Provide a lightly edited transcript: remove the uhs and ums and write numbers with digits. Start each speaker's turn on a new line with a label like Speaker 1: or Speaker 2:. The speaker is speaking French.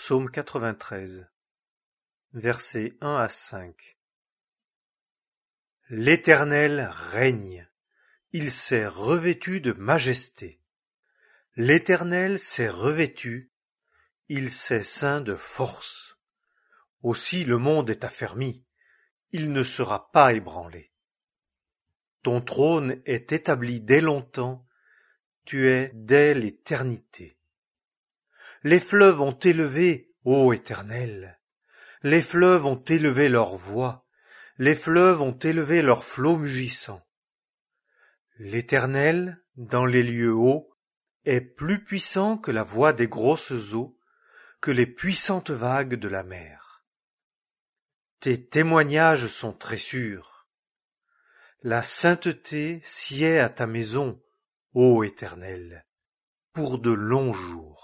Speaker 1: Psaume 93, versets 1 à 5. L'Éternel règne, il s'est revêtu de majesté. L'Éternel s'est revêtu, il s'est ceint de force. Aussi le monde est affermi, il ne sera pas ébranlé. Ton trône est établi dès longtemps, tu es dès l'éternité. Les fleuves ont élevé, ô Éternel, les fleuves ont élevé leur voix, les fleuves ont élevé leurs flots mugissants. L'Éternel, dans les lieux hauts, est plus puissant que la voix des grosses eaux, que les puissantes vagues de la mer. Tes témoignages sont très sûrs. La sainteté sied à ta maison, ô Éternel, pour de longs jours.